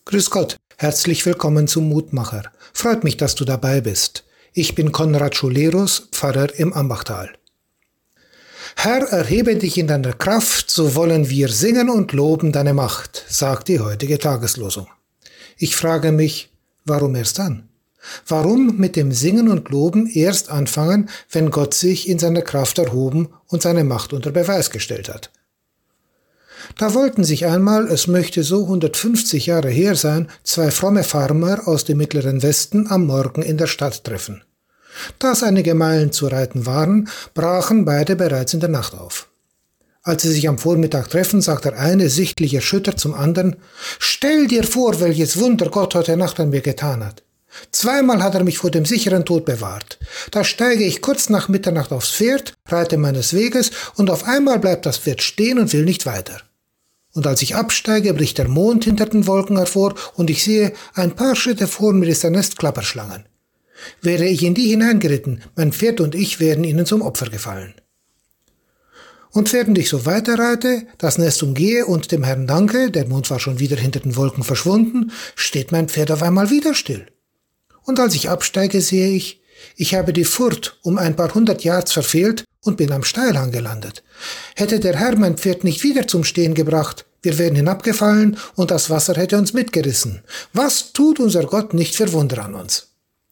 Grüß Gott, herzlich willkommen zum Mutmacher. Freut mich, dass du dabei bist. Ich bin Konrad Schulerus, Pfarrer im Ambachtal. Herr, erhebe dich in deiner Kraft, so wollen wir singen und loben deine Macht, sagt die heutige Tageslosung. Ich frage mich, warum erst dann? Warum mit dem Singen und Loben erst anfangen, wenn Gott sich in seiner Kraft erhoben und seine Macht unter Beweis gestellt hat? Da wollten sich einmal, es möchte so 150 Jahre her sein, zwei fromme Farmer aus dem mittleren Westen am Morgen in der Stadt treffen. Da es einige Meilen zu reiten waren, brachen beide bereits in der Nacht auf. Als sie sich am Vormittag treffen, sagt der eine sichtlich erschüttert zum anderen: »Stell dir vor, welches Wunder Gott heute Nacht an mir getan hat. Zweimal hat er mich vor dem sicheren Tod bewahrt. Da steige ich kurz nach Mitternacht aufs Pferd, reite meines Weges und auf einmal bleibt das Pferd stehen und will nicht weiter. Und als ich absteige, bricht der Mond hinter den Wolken hervor und ich sehe, ein paar Schritte vor mir ist ein Nest Klapperschlangen. Wäre ich in die hineingeritten, mein Pferd und ich wären ihnen zum Opfer gefallen. Und während ich so weiterreite, das Nest umgehe und dem Herrn danke, der Mond war schon wieder hinter den Wolken verschwunden, steht mein Pferd auf einmal wieder still. Und als ich absteige, sehe ich, ich habe die Furt um ein paar 100 Yards verfehlt und bin am Steilhang gelandet. Hätte der Herr mein Pferd nicht wieder zum Stehen gebracht, wir wären hinabgefallen und das Wasser hätte uns mitgerissen. Was tut unser Gott nicht für Wunder an uns?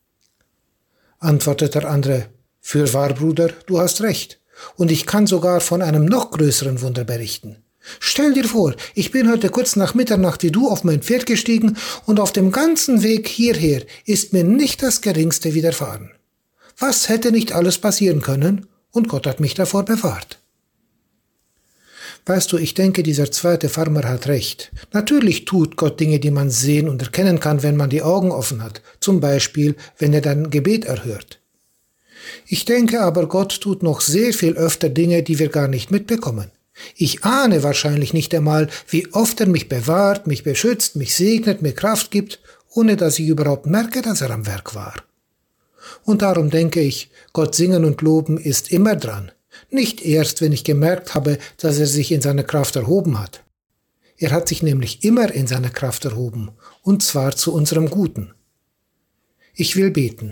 Antwortet der andere: Fürwahr, Bruder, du hast recht. Und ich kann sogar von einem noch größeren Wunder berichten. Stell dir vor, ich bin heute kurz nach Mitternacht wie du auf mein Pferd gestiegen und auf dem ganzen Weg hierher ist mir nicht das Geringste widerfahren. Was hätte nicht alles passieren können? Und Gott hat mich davor bewahrt. Weißt du, ich denke, dieser zweite Farmer hat recht. Natürlich tut Gott Dinge, die man sehen und erkennen kann, wenn man die Augen offen hat. Zum Beispiel, wenn er dein Gebet erhört. Ich denke aber, Gott tut noch sehr viel öfter Dinge, die wir gar nicht mitbekommen. Ich ahne wahrscheinlich nicht einmal, wie oft er mich bewahrt, mich beschützt, mich segnet, mir Kraft gibt, ohne dass ich überhaupt merke, dass er am Werk war. Und darum denke ich, Gott singen und loben ist immer dran. Nicht erst, wenn ich gemerkt habe, dass er sich in seiner Kraft erhoben hat. Er hat sich nämlich immer in seiner Kraft erhoben, und zwar zu unserem Guten. Ich will beten.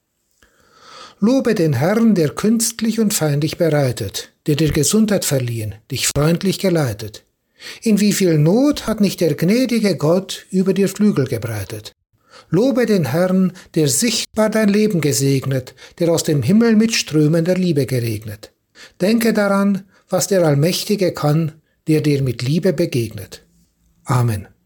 Lobe den Herrn, der künstlich und feindlich bereitet, der dir Gesundheit verliehen, dich freundlich geleitet. In wie viel Not hat nicht der gnädige Gott über dir Flügel gebreitet. Lobe den Herrn, der sichtbar dein Leben gesegnet, der aus dem Himmel mit Strömen der Liebe geregnet. Denke daran, was der Allmächtige kann, der dir mit Liebe begegnet. Amen.